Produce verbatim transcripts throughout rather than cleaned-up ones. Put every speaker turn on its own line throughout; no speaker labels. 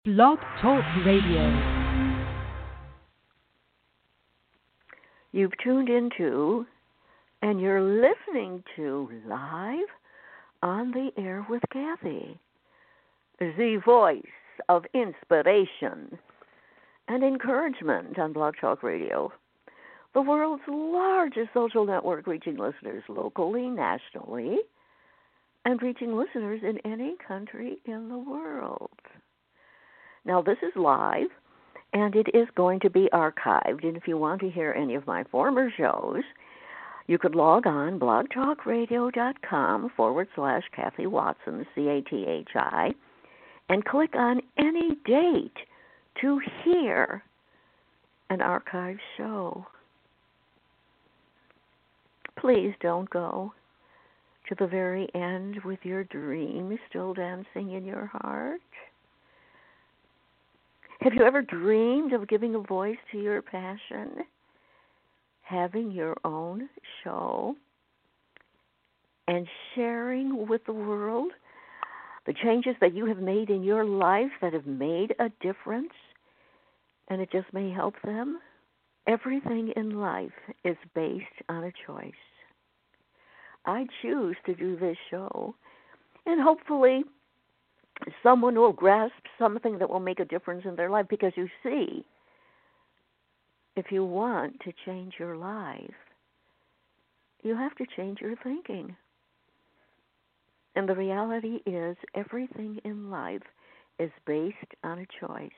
Blog Talk Radio.
You've tuned into and you're listening to Live on the Air with Kathy, the voice of inspiration and encouragement on Blog Talk Radio, the world's largest social network, reaching listeners locally, nationally, and reaching listeners in any country in the world. Now, this is live, and it is going to be archived. And if you want to hear any of my former shows, you could log on blogtalkradio.com forward slash Kathy Watson, C A T H I, and click on any date to hear an archived show. Please don't go to the very end with your dream still dancing in your heart. Have you ever dreamed of giving a voice to your passion, having your own show, and sharing with the world the changes that you have made in your life that have made a difference, and it just may help them? Everything in life is based on a choice. I choose to do this show, and hopefully someone will grasp something that will make a difference in their life, because you see, if you want to change your life, you have to change your thinking. And the reality is, everything in life is based on a choice.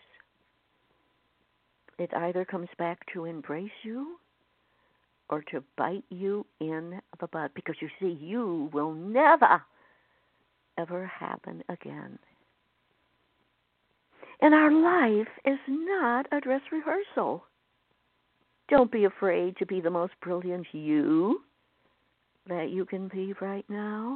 It either comes back to embrace you or to bite you in the butt, because you see, you will never, ever happen again. And our life is not a dress rehearsal. Don't be afraid to be the most brilliant you that you can be right now.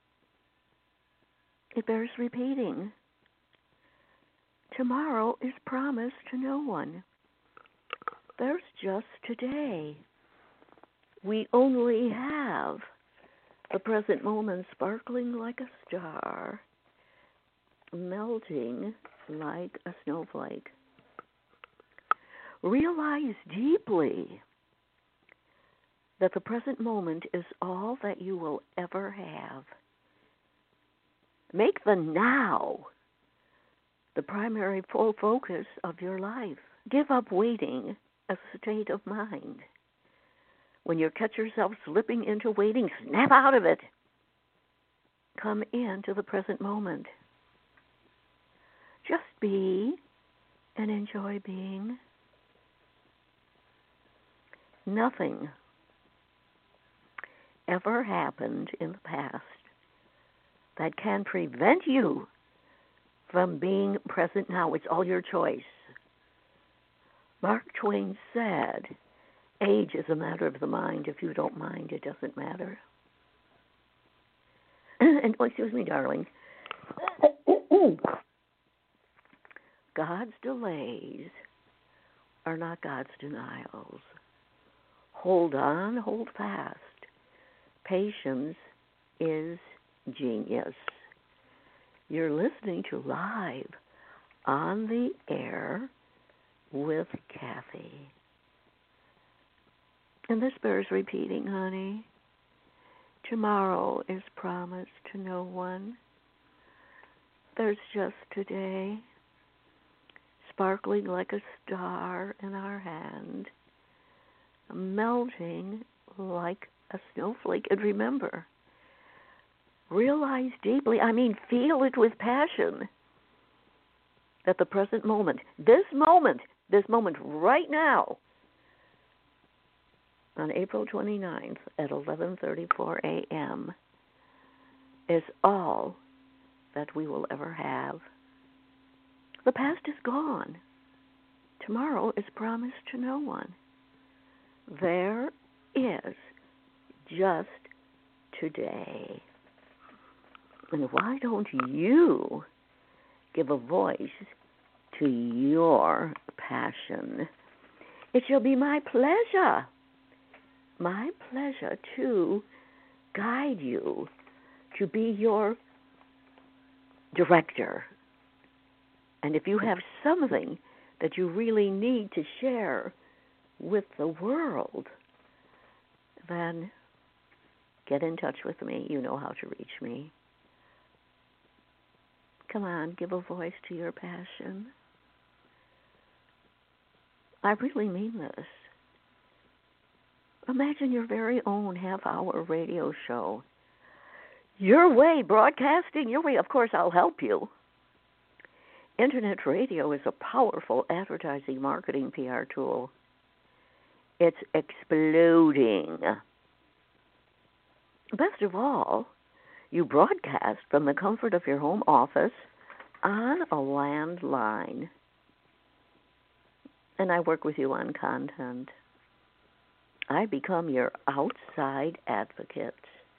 It bears repeating. Tomorrow is promised to no one. There's just today. We only have the present moment, sparkling like a star, melting like a snowflake. Realize deeply that the present moment is all that you will ever have. Make the now the primary full focus of your life. Give up waiting as a state of mind. When you catch yourself slipping into waiting, snap out of it. Come into the present moment. Just be and enjoy being. Nothing ever happened in the past that can prevent you from being present now. It's all your choice. Mark Twain said, age is a matter of the mind. If you don't mind, it doesn't matter. And, oh, excuse me, darling. God's delays are not God's denials. Hold on, hold fast. Patience is genius. You're listening to Live on the Air with Kathy. And this bears repeating, honey. Tomorrow is promised to no one. There's just today, sparkling like a star in our hand, melting like a snowflake. And remember, realize deeply, I mean, feel it with passion, that the present moment, this moment, this moment right now, on April twenty-ninth at eleven thirty-four a.m., is all that we will ever have. The past is gone. Tomorrow is promised to no one. There is just today. And why don't you give a voice to your passion? It shall be my pleasure, my pleasure to guide you, to be your director, And if you have something that you really need to share with the world, then get in touch with me. You know how to reach me. Come on, give a voice to your passion. I really mean this. Imagine your very own half-hour radio show. Your way, broadcasting your way. Of course, I'll help you. Internet radio is a powerful advertising, marketing, P R tool. It's exploding. Best of all, you broadcast from the comfort of your home office on a landline. And I work with you on content. I become your outside advocate.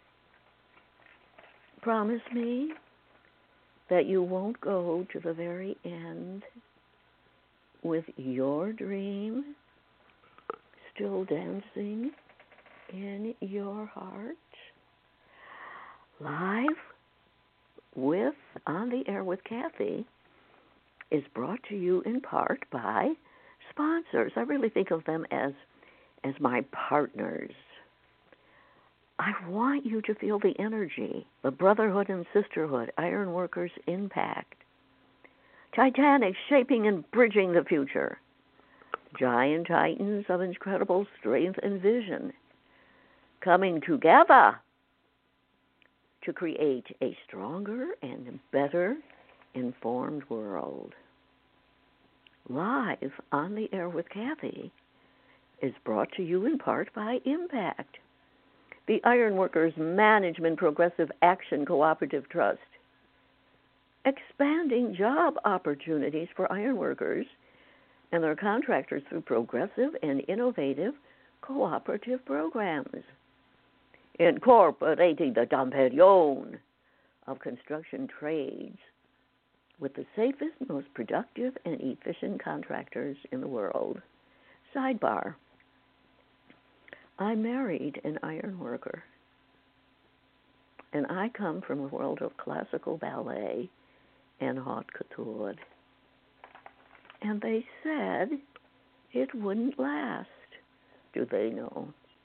Promise me that you won't go to the very end with your dream still dancing in your heart. Live with On the Air with Kathy is brought to you in part by sponsors. I really think of them as as my partners. I want you to feel the energy, the brotherhood and sisterhood, Ironworkers Impact, Titanic shaping and bridging the future, giant titans of incredible strength and vision, coming together to create a stronger and better informed world. Live on the Air with Kathy is brought to you in part by Impact, the Ironworkers Management Progressive Action Cooperative Trust, expanding job opportunities for ironworkers and their contractors through progressive and innovative cooperative programs, incorporating the Dom Perignon of construction trades with the safest, most productive, and efficient contractors in the world. Sidebar. I married an iron worker, and I come from a world of classical ballet and haute couture. And they said it wouldn't last. Do they know?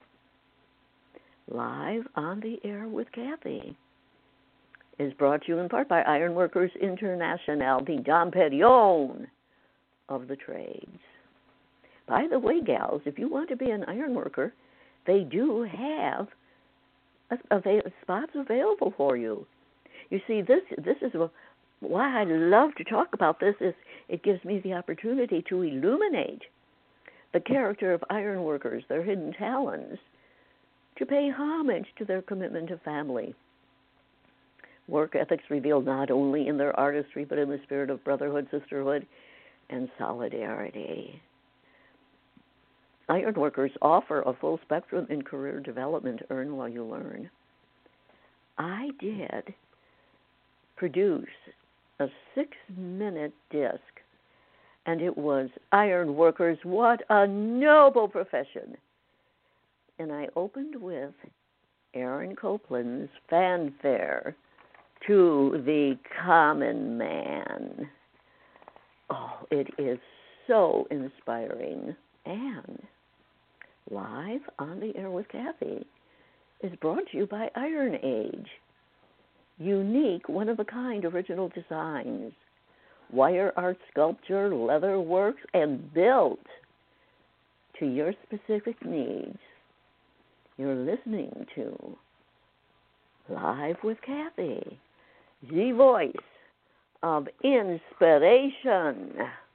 Live on the Air with Kathy is brought to you in part by Ironworkers International, the Dom Perignon of the trades. By the way, gals, if you want to be an ironworker, they do have a, a, spots available for you. You see, this this is a, why I love to talk about this. Is it gives me the opportunity to illuminate the character of ironworkers, their hidden talents, to pay homage to their commitment to family. Work ethics revealed not only in their artistry, but in the spirit of brotherhood, sisterhood, and solidarity. Ironworkers offer a full spectrum in career development. Earn while you learn. I did produce a six-minute disc, and it was Ironworkers, what a noble profession. And I opened with Aaron Copland's Fanfare to the Common Man. Oh, it is so inspiring. And Live on the Air with Kathy is brought to you by Iron Age. Unique, one-of-a-kind original designs, wire art sculpture, leather works, and built to your specific needs. You're listening to Live with Kathy, the voice of inspiration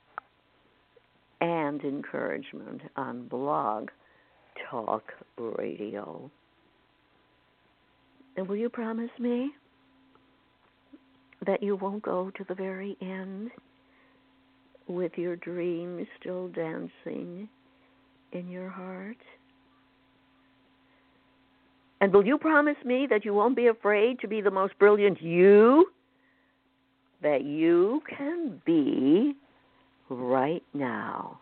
and encouragement on Blog Talk Radio. And will you promise me that you won't go to the very end with your dreams still dancing in your heart? And will you promise me that you won't be afraid to be the most brilliant you that you can be right now?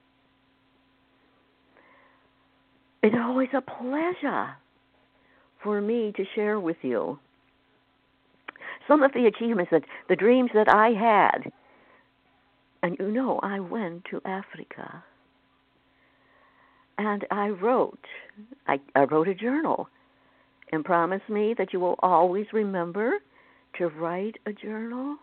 It's always a pleasure for me to share with you some of the achievements, that the dreams that I had And you know, I went to Africa and I wrote, I, I wrote a journal and promised me that you will always remember to write a journal.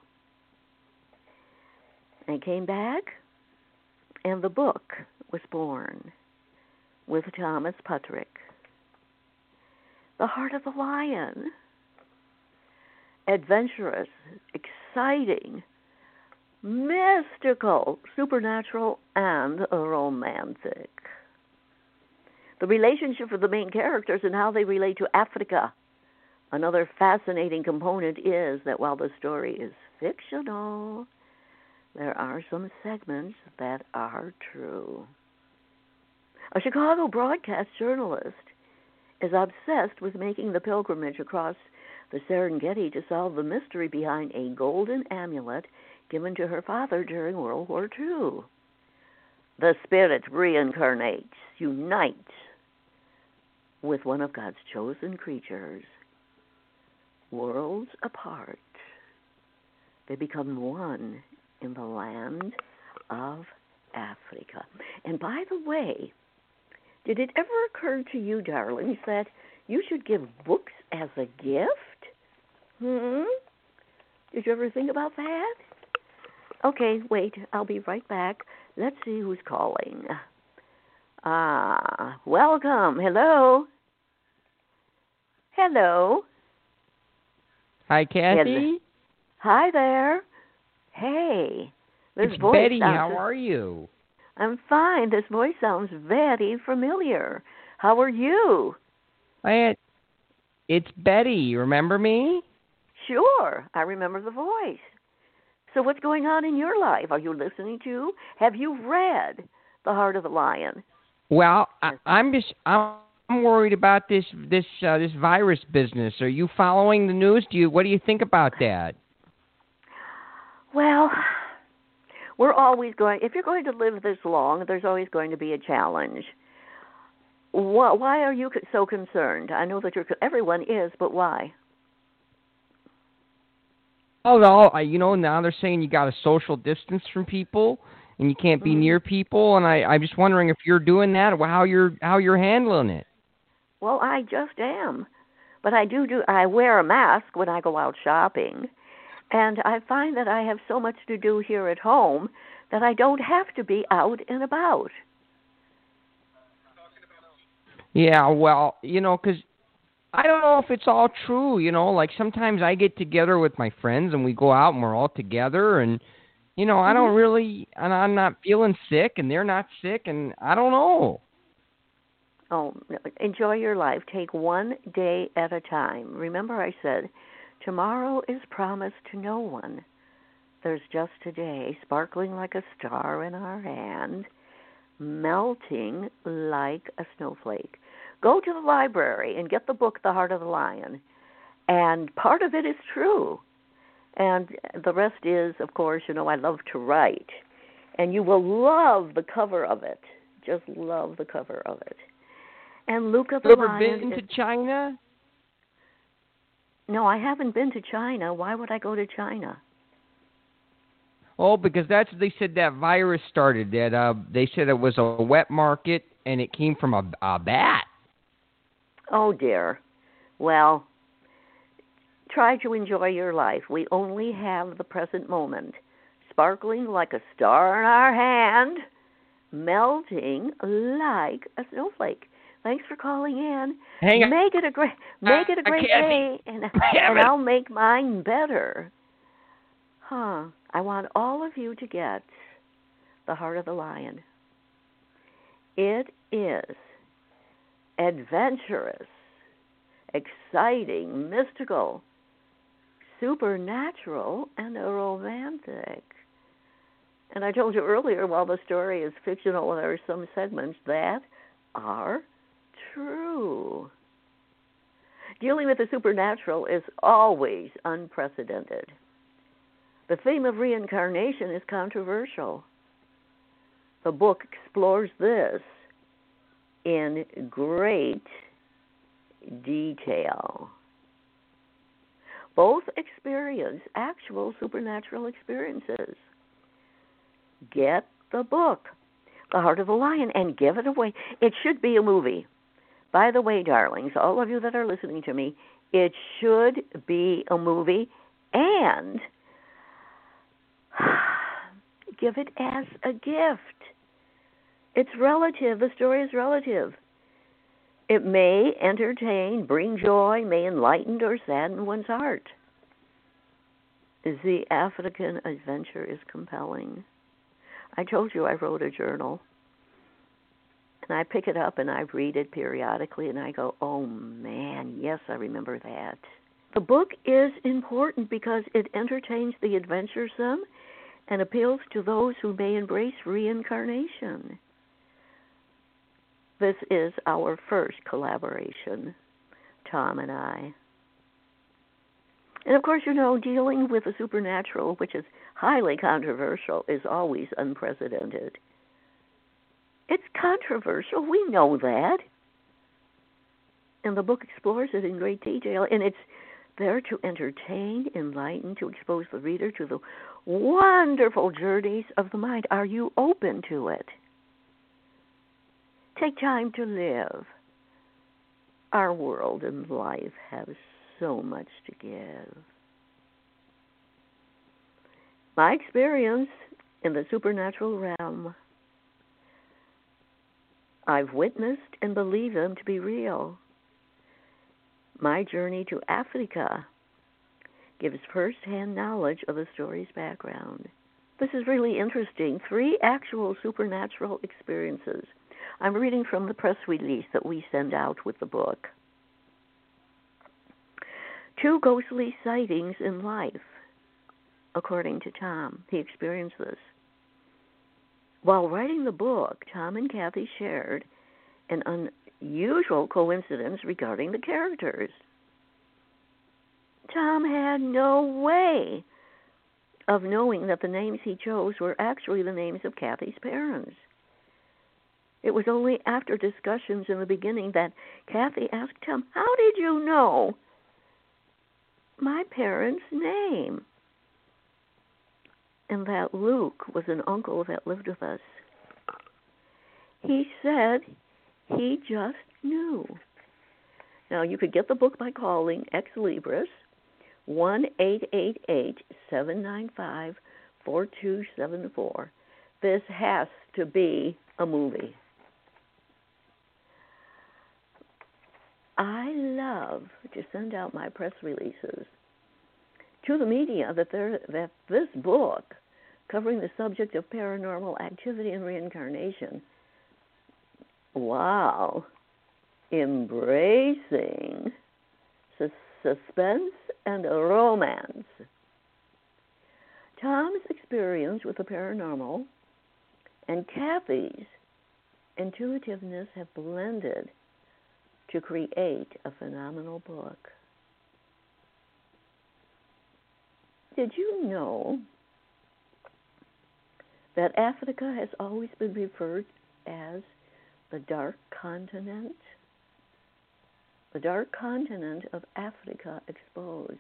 And I came back and the book was born with Thomas Puttrick. The Heart of the Lion. Adventurous, exciting, mystical, supernatural, and romantic. The relationship of the main characters and how they relate to Africa. Another fascinating component is that while the story is fictional, there are some segments that are true. A Chicago broadcast journalist is obsessed with making the pilgrimage across the Serengeti to solve the mystery behind a golden amulet given to her father during World War Two. The spirit reincarnates, unites with one of God's chosen creatures. Worlds apart, they become one in the land of Africa. And by the way, did it ever occur to you, darlings, that you should give books as a gift? Hmm? Did you ever think about that? Okay, wait, I'll be right back. Let's see who's calling. Ah, welcome. Hello. Hello.
Hi, Kathy.
Hi there. Hey. This
it's
voice
Betty.
sounds,
How are you?
I'm fine. This voice sounds very familiar. How are you?
I had, it's Betty. You remember me?
Sure. I remember the voice. So what's going on in your life? Are you listening to? Have you read The Heart of the Lion?
Well, I, I'm just I'm worried about this this uh, this virus business. Are you following the news? Do you what do you think about that?
Well, we're always going. If you're going to live this long, there's always going to be a challenge. Why, why are you so concerned? I know that you're. Everyone is, but why?
Oh, no, you know, now they're saying you got to social distance from people and you can't be mm-hmm. near people, and I, I'm just wondering if you're doing that or how you're how you're handling it.
Well, I just am, but I do do. I wear a mask when I go out shopping, and I find that I have so much to do here at home that I don't have to be out and about.
Yeah, well, you know, because I don't know if it's all true, you know, like sometimes I get together with my friends and we go out and we're all together and, you know, I don't really, and I'm not feeling sick and they're not sick and I don't know.
Oh, enjoy your life. Take one day at a time. Remember I said, tomorrow is promised to no one. There's just today, sparkling like a star in our hand, melting like a snowflake. Go to the library and get the book, The Heart of the Lion. And part of it is true. And the rest is, of course, you know, I love to write. And you will love the cover of it. Just love the cover of it. And Luca the
Have you ever
Lion
been
is...
to China?
No, I haven't been to China. Why would I go to China?
Oh, because that's they said that virus started. That uh, they said it was a wet market and it came from a, a bat.
Oh, dear. Well, try to enjoy your life. We only have the present moment, sparkling like a star in our hand, melting like a snowflake. Thanks for calling in.
Hang on.
Make it a great, make it a great day, and, and I'll make mine better. Huh. I want all of you to get The Heart of the Lion. It is adventurous, exciting, mystical, supernatural, and romantic. And I told you earlier, while the story is fictional, there are some segments that are true. Dealing with the supernatural is always unprecedented. The theme of reincarnation is controversial. The book explores this in great detail. Both experience actual supernatural experiences. get the book, The Heart of the Lion, and give it away. It should be a movie. By the way, darlings, all of you that are listening to me, it should be a movie, and give it as a gift. It's relative. The story is relative. It may entertain, bring joy, may enlighten or sadden one's heart. The African adventure is compelling. I told you I wrote a journal. And I pick it up and I read it periodically and I go, oh man, yes, I remember that. The book is important because it entertains the adventuresome and appeals to those who may embrace reincarnation. This is our first collaboration, Tom and I. And of course, you know, dealing with the supernatural, which is highly controversial, is always unprecedented. It's controversial. We know that. And the book explores it in great detail. And it's there to entertain, enlighten, to expose the reader to the wonderful journeys of the mind. Are you open to it? Take time to live. Our world and life have so much to give. My experience in the supernatural realm, I've witnessed and believe them to be real. My journey to Africa gives first-hand knowledge of the story's background. This is really interesting. Three actual supernatural experiences. I'm reading from the press release that we send out with the book. Two ghostly sightings in life, according to Tom. He experienced this. While writing the book, Tom and Kathy shared an unusual coincidence regarding the characters. Tom had no way of knowing that the names he chose were actually the names of Kathy's parents. It was only after discussions in the beginning that Kathy asked Tom, "How did you know my parents' name?" And that Luke was an uncle that lived with us. He said he just knew. Now, you could get the book by calling Ex Libris, one eight eight eight, seven nine five, four two seven four. This has to be a movie. I love to send out my press releases to the media that there that this book, covering the subject of paranormal activity and reincarnation, wow, embracing sus- suspense and romance. Tom's experience with the paranormal and Kathy's intuitiveness have blended to create a phenomenal book. Did you know that Africa has always been referred as the Dark Continent? The Dark Continent of Africa exposed.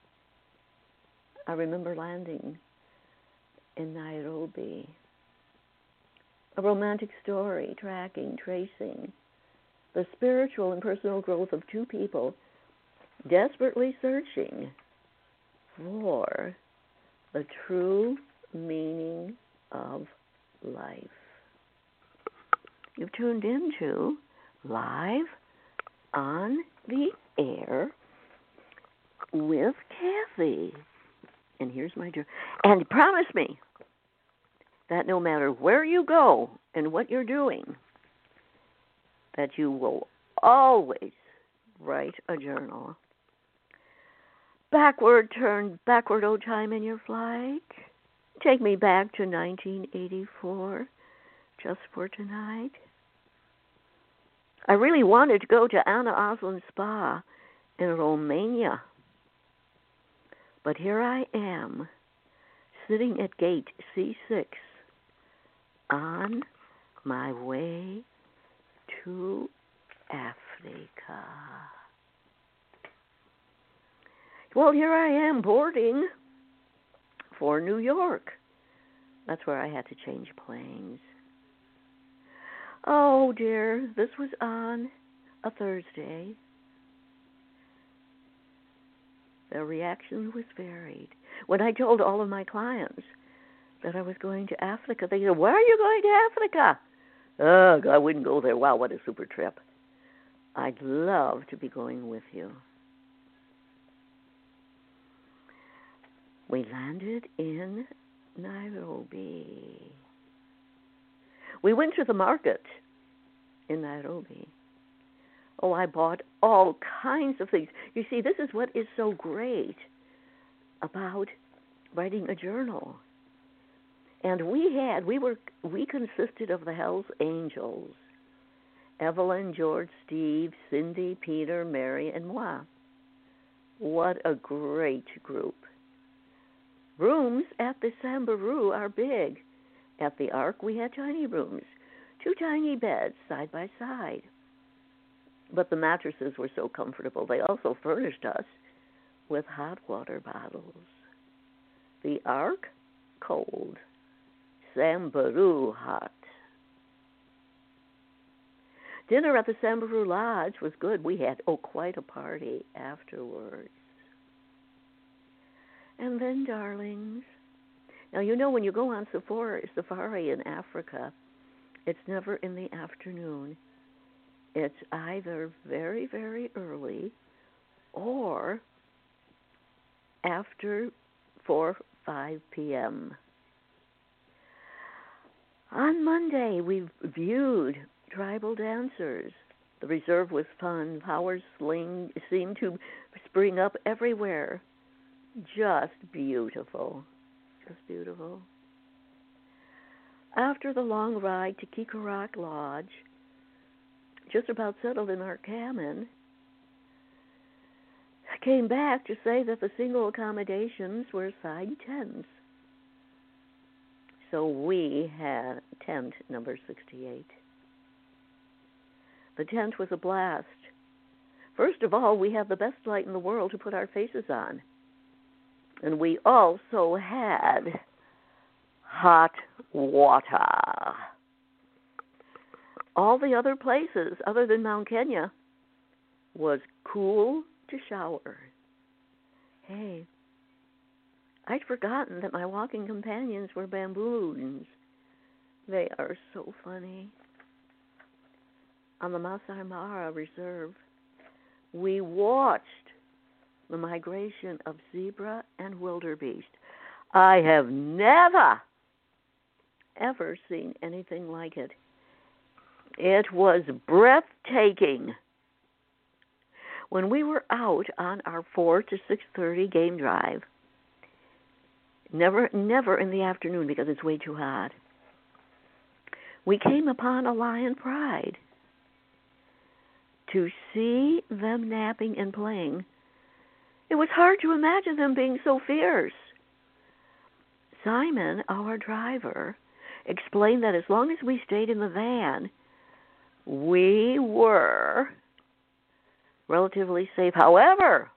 I remember landing in Nairobi. A romantic story, tracking, tracing the spiritual and personal growth of two people desperately searching for the true meaning of life. You've tuned into Live on the Air with Kathy. And here's my journey. And promise me that no matter where you go and what you're doing, that you will always write a journal. Backward, turn backward, oh time in your flight. Take me back to nineteen eighty-four, just for tonight. I really wanted to go to Anna Osland Spa in Romania. But here I am, sitting at gate C six, on my way to Africa. Well, here I am boarding for New York. That's where I had to change planes. Oh, dear. This was on a Thursday. The reaction was varied. When I told all of my clients that I was going to Africa, they said, "Where are you going to Africa?" Ugh, I wouldn't go there. Wow, what a super trip. I'd love to be going with you. We landed in Nairobi. We went to the market in Nairobi. Oh, I bought all kinds of things. You see, this is what is so great about writing a journal. And we had, we were, we consisted of the Hells Angels: Evelyn, George, Steve, Cindy, Peter, Mary, and moi. What a great group. Rooms at the Sambaroo are big. At the Ark, we had tiny rooms, two tiny beds side by side. But the mattresses were so comfortable. They also furnished us with hot water bottles. The Ark, cold. Sambaroo, hot. Dinner at the Sambaroo Lodge was good. We had, oh, quite a party afterwards. And then, darlings, now you know when you go on safari, safari in Africa, it's never in the afternoon. It's either very, very early or after four, five p.m. On Monday, we viewed tribal dancers. The reserve was fun. Power sling seemed to spring up everywhere. Just beautiful. Just beautiful. After the long ride to Kikarak Lodge, just about settled in our cabin, I came back to say that the single accommodations were side tents. So we had tent number sixty-eight. The tent was a blast. First of all, we had the best light in the world to put our faces on. And we also had hot water. All the other places, other than Mount Kenya, was cool to shower. Hey, I'd forgotten that my walking companions were baboons. They are so funny. On the Masai Mara Reserve, we watched the migration of zebra and wildebeest. I have never, ever seen anything like it. It was breathtaking. When we were out on our four to six thirty game drive, never, never in the afternoon because it's way too hot, we came upon a lion pride. To see them napping and playing, it was hard to imagine them being so fierce. Simon, our driver, explained that as long as we stayed in the van, we were relatively safe. However,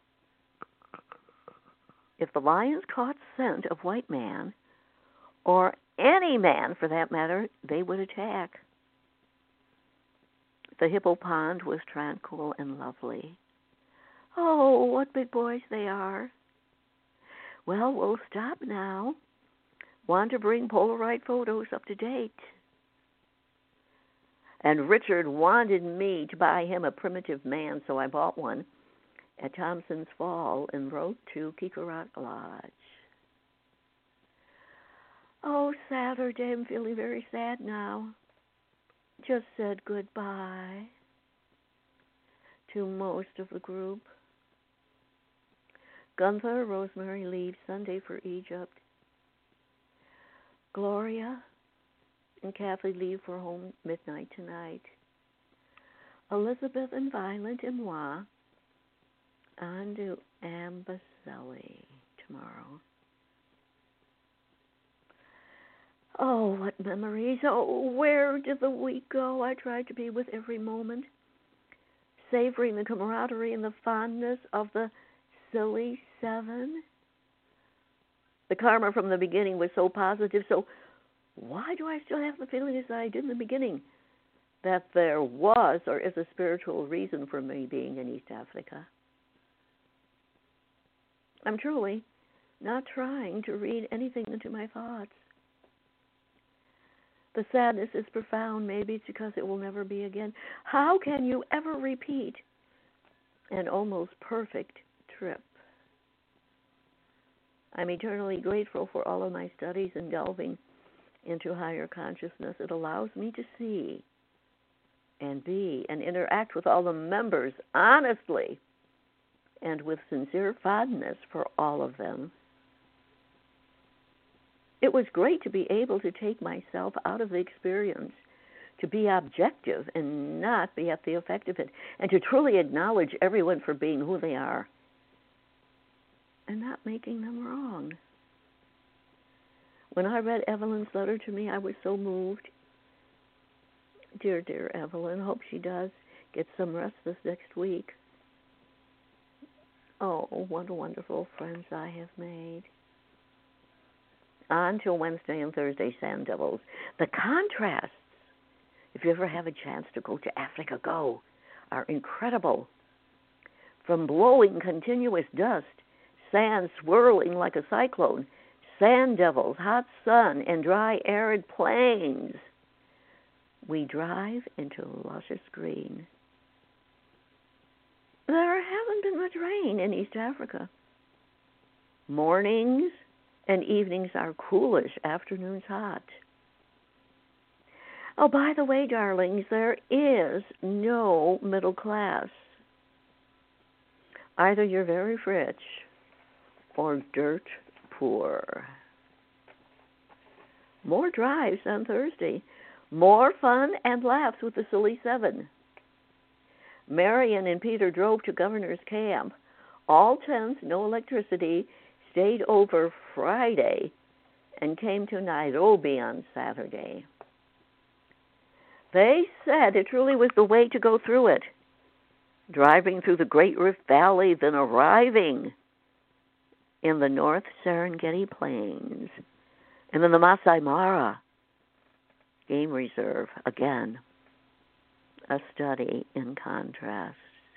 if the lions caught scent of white man, or any man for that matter, they would attack. The hippo pond was tranquil and lovely. Oh, what big boys they are. Well, we'll stop now. Want to bring Polaroid photos up to date. And Richard wanted me to buy him a primitive man, so I bought one at Thompson's Fall and wrote to Kikarak Lodge. Oh, Saturday, I'm feeling very sad now. Just said goodbye to most of the group. Gunther, Rosemary leaves Sunday for Egypt. Gloria and Kathy leave for home midnight tonight. Elizabeth and Violet and moi on to Amboseli tomorrow. Oh, what memories. Oh, where did the week go? I tried to be with every moment, savoring the camaraderie and the fondness of the silly seven. The karma from the beginning was so positive, so why do I still have the feelings that I did in the beginning? That there was or is a spiritual reason for me being in East Africa. I'm truly not trying to read anything into my thoughts. The sadness is profound. Maybe it's because it will never be again. How can you ever repeat an almost perfect trip? I'm eternally grateful for all of my studies and delving into higher consciousness. It allows me to see and be and interact with all the members honestly and with sincere fondness for all of them. It was great to be able to take myself out of the experience, to be objective and not be at the effect of it, and to truly acknowledge everyone for being who they are and not making them wrong. When I read Evelyn's letter to me, I was so moved. Dear, dear Evelyn, hope she does get some rest this next week. Oh, what wonderful friends I have made. On till Wednesday and Thursday, Sand Devils. The contrasts, if you ever have a chance to go to Africa, go, are incredible. From blowing continuous dust, sand swirling like a cyclone, sand devils, hot sun, and dry, arid plains, we drive into luscious green. There hasn't been much rain in East Africa. Mornings and evenings are coolish, afternoons hot. Oh, by the way, darlings, there is no middle class. Either you're very rich or dirt poor. More drives on Thursday. More fun and laughs with the Silly Seven. Marion and Peter drove to Governor's Camp. All tents, no electricity, stayed over Friday and came to Nairobi on Saturday. They said it truly was the way to go through it. Driving through the Great Rift Valley, then arriving in the North Serengeti Plains, and then the Masai Mara Game Reserve. Again, a study in contrast.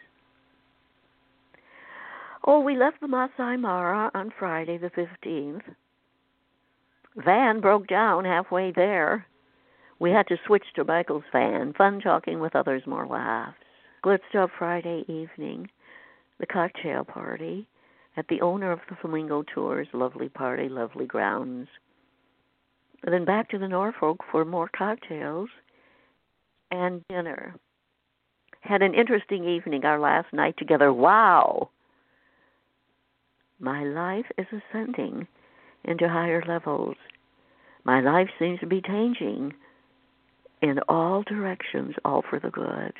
Oh, we left the Masai Mara on Friday the fifteenth. Van broke down halfway there. We had to switch to Michael's van. Fun talking with others, more laughs. Glitzed up Friday evening, the cocktail party at the owner of the Flamingo Tours. Lovely party, lovely grounds. And then back to the Norfolk for more cocktails and dinner. Had an interesting evening, our last night together. Wow! My life is ascending into higher levels. My life seems to be changing in all directions, all for the good.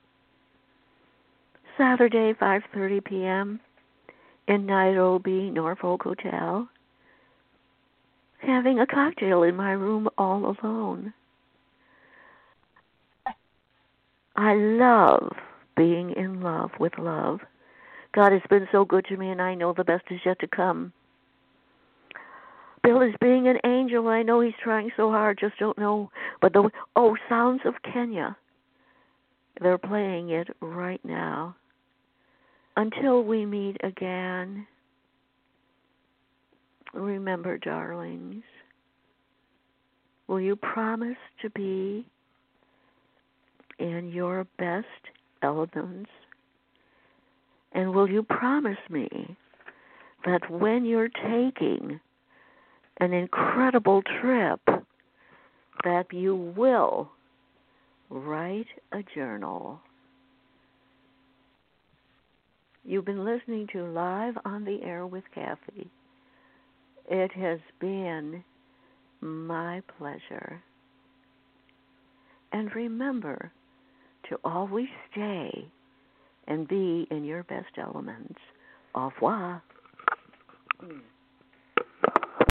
Saturday, five thirty p.m. in Nairobi, Norfolk Hotel. Having a cocktail in my room all alone. I love being in love with love. God has been so good to me, and I know the best is yet to come. Bill is being an angel. I know he's trying so hard, just don't know. But the oh, Sounds of Kenya. They're playing it right now. Until we meet again, remember, darlings, will you promise to be in your best elements? And will you promise me that when you're taking an incredible trip, that you will write a journal? You've been listening to Live on the Air with Kathy. It has been my pleasure. And remember to always stay and be in your best elements. Au revoir. Mm.